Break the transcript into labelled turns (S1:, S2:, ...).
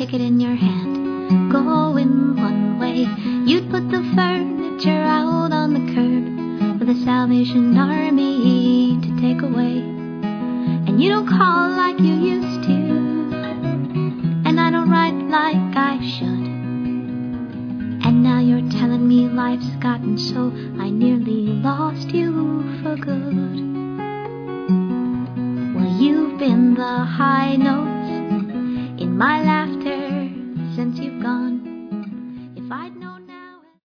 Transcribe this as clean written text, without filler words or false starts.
S1: ticket in your hand, going one way. You'd put the furniture out on the curb for the Salvation Army to take away. And you don't call like you used to, and I don't write like I should. And now you're telling me life's gotten so I nearly lost you.